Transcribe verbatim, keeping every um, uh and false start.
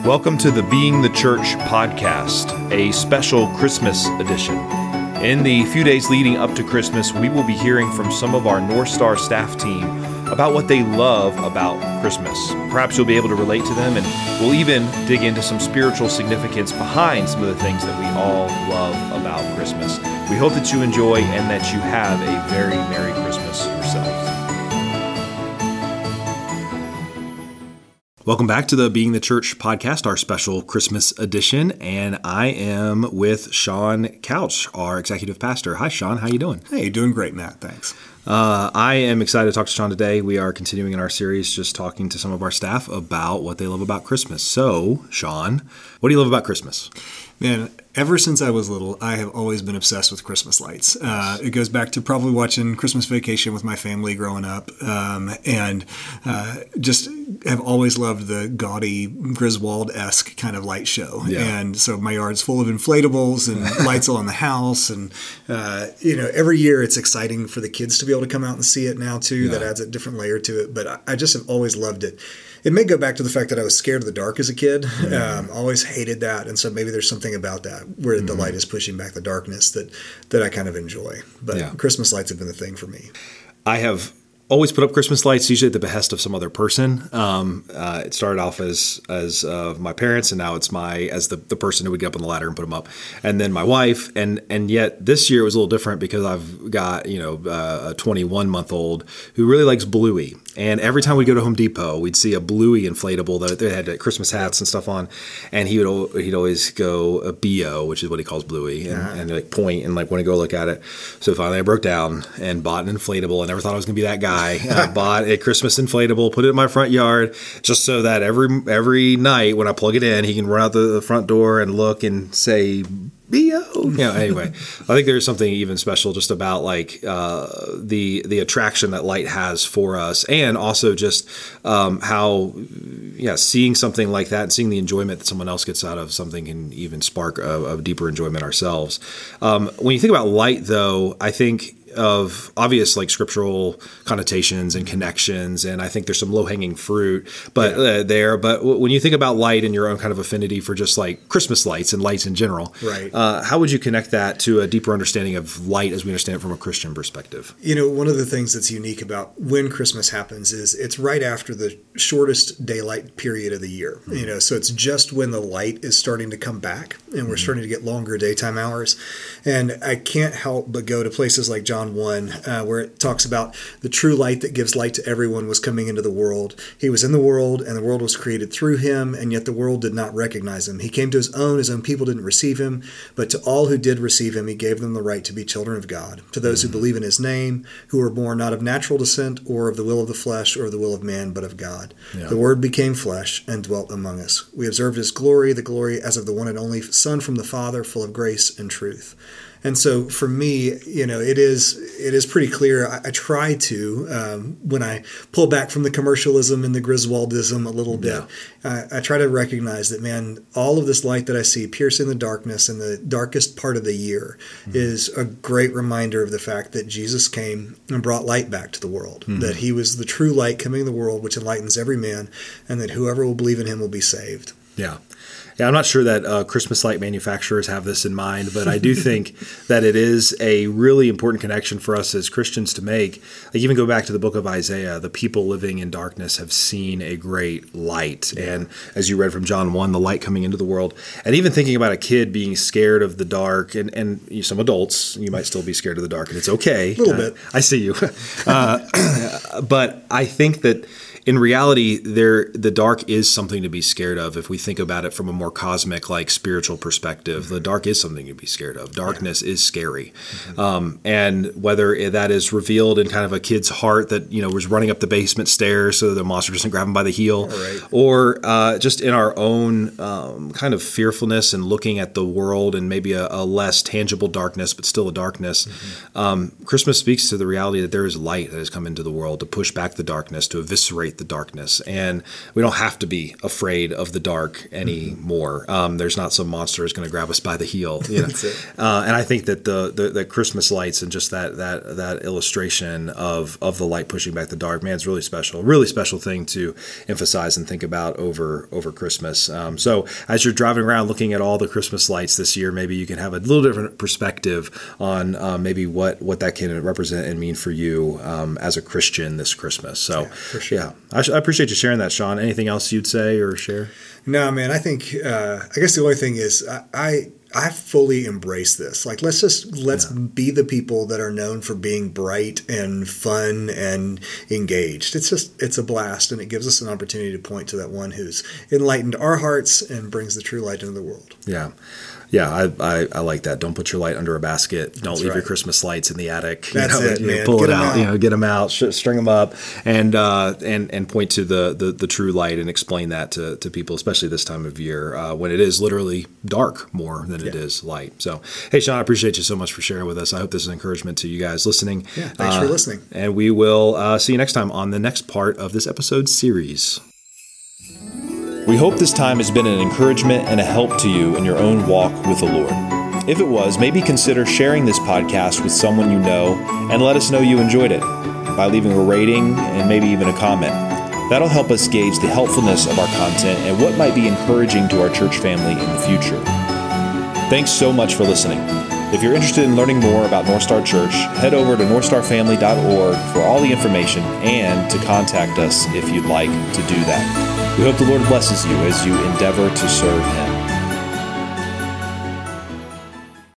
Welcome to the Being the Church podcast, a special Christmas edition. In the few days leading up to Christmas, we will be hearing from some of our North Star staff team about what they love about Christmas. Perhaps you'll be able to relate to them, and we'll even dig into some spiritual significance behind some of the things that we all love about Christmas. We hope that you enjoy and that you have a very Merry Christmas yourselves. Welcome back to the Being the Church podcast, our special Christmas edition, and I am with Sean Couch, our executive pastor. Hi, Sean. How you doing? Hey, doing great, Matt. Thanks. Uh, I am excited to talk to Sean today. We are continuing in our series, just talking to some of our staff about what they love about Christmas. So, Sean, what do you love about Christmas? Man, ever since I was little, I have always been obsessed with Christmas lights. Uh, it goes back to probably watching Christmas Vacation with my family growing up, um, and uh, just have always loved the gaudy Griswold-esque kind of light show. Yeah. And so my yard's full of inflatables and lights all in the house, and uh, you know, every year it's exciting for the kids to be able to come out and see it now too. Yeah. That adds a different layer to it. But I, I just have always loved it. It may go back to the fact that I was scared of the dark as a kid. Mm-hmm. Um, always hated that. And so maybe there's something about that where mm-hmm. the light is pushing back the darkness that, that I kind of enjoy. But yeah. Christmas lights have been the thing for me. I have always put up Christmas lights, usually at the behest of some other person. Um, uh, it started off as as uh, my parents, and now it's my as the, the person who would get up on the ladder and put them up, and then my wife. And and yet this year was a little different because I've got you know uh, a twenty-one month old who really likes Bluey. And every time we go to Home Depot, we'd see a Bluey inflatable that they had Christmas hats and stuff on, and he would he'd always go a B O, which is what he calls Bluey, and, yeah. and like point and like want to go look at it. So finally, I broke down and bought an inflatable. I never thought I was going to be that guy. And I bought a Christmas inflatable, put it in my front yard, just so that every every night when I plug it in, he can run out the front door and look and say B O. You know, anyway, I think there's something even special just about like uh, the the attraction that light has for us, and also just um, how yeah, seeing something like that and seeing the enjoyment that someone else gets out of something can even spark a, a deeper enjoyment ourselves. Um, when you think about light, though, I think of obvious like scriptural connotations and connections, and I think there's some low-hanging fruit but yeah. uh, there. But w- when you think about light and your own kind of affinity for just like Christmas lights and lights in general, right? Uh, how would you connect that to a deeper understanding of light as we understand it from a Christian perspective? You know, one of the things that's unique about when Christmas happens is it's right after the shortest daylight period of the year. Mm-hmm. You know, so it's just when the light is starting to come back, and we're mm-hmm. starting to get longer daytime hours. And I can't help but go to places like John one, uh, where it talks about the true light that gives light to everyone was coming into the world. He was in the world, and the world was created through him, and yet the world did not recognize him. He came to his own, his own people didn't receive him, but to all who did receive him, he gave them the right to be children of God, to those mm-hmm. who believe in his name, who were born not of natural descent or of the will of the flesh or of the will of man, but of God. Yeah. The Word became flesh and dwelt among us. We observed his glory, the glory as of the one and only Son from the Father, full of grace and truth. And so for me, you know, it is it is pretty clear. I, I try to, um, when I pull back from the commercialism and the Griswoldism a little bit, yeah. I, I try to recognize that, man, all of this light that I see piercing the darkness in the darkest part of the year mm-hmm. is a great reminder of the fact that Jesus came and brought light back to the world, mm-hmm. that he was the true light coming in the world, which enlightens every man, and that whoever will believe in him will be saved. Yeah. Yeah, I'm not sure that uh, Christmas light manufacturers have this in mind, but I do think that it is a really important connection for us as Christians to make. Like even go back to the book of Isaiah, the people living in darkness have seen a great light. Yeah. And as you read from John one, the light coming into the world. And even thinking about a kid being scared of the dark, and, and some adults, you might still be scared of the dark, and it's okay. A little uh, bit. I see you. uh, but I think that in reality, there the dark is something to be scared of if we think about it from a more cosmic, like spiritual perspective. Mm-hmm. The dark is something to be scared of. Darkness yeah. is scary. Mm-hmm. Um, and whether that is revealed in kind of a kid's heart that, you know, was running up the basement stairs so the monster doesn't grab him by the heel, right. or uh, just in our own um, kind of fearfulness and looking at the world and maybe a, a less tangible darkness, but still a darkness. Mm-hmm. Um, Christmas speaks to the reality that there is light that has come into the world to push back the darkness, to eviscerate celebrate the darkness. And we don't have to be afraid of the dark anymore. Um, there's not some monster is going to grab us by the heel. You know? uh, and I think that the, the the Christmas lights and just that that that illustration of of the light pushing back the dark, man, it's really special. Really special thing to emphasize and think about over over Christmas. Um, so as you're driving around looking at all the Christmas lights this year, maybe you can have a little different perspective on uh, maybe what what that can represent and mean for you um, as a Christian this Christmas. So, yeah, for sure. yeah I, I appreciate you sharing that, Sean. Anything else you'd say or share? No, man, I think, uh, I guess the only thing is I, I, I fully embrace this. Like, let's just, let's yeah. be the people that are known for being bright and fun and engaged. It's just, it's a blast, and it gives us an opportunity to point to that one who's enlightened our hearts and brings the true light into the world. Yeah. Yeah, I, I, I like that. Don't put your light under a basket. Don't That's leave right. your Christmas lights in the attic. That's you know, it, you man. know, pull get it out, out. You know, get them out, sh- string them up, and uh, and and point to the, the, the true light and explain that to, to people, especially this time of year uh, when it is literally dark more than yeah. it is light. So, hey, Sean, I appreciate you so much for sharing with us. I hope this is an encouragement to you guys listening. Yeah, thanks uh, for listening. And we will uh, see you next time on the next part of this episode series. We hope this time has been an encouragement and a help to you in your own walk with the Lord. If it was, maybe consider sharing this podcast with someone you know and let us know you enjoyed it by leaving a rating and maybe even a comment. That'll help us gauge the helpfulness of our content and what might be encouraging to our church family in the future. Thanks so much for listening. If you're interested in learning more about Northstar Church, head over to north star family dot org for all the information and to contact us if you'd like to do that. We hope the Lord blesses you as you endeavor to serve Him.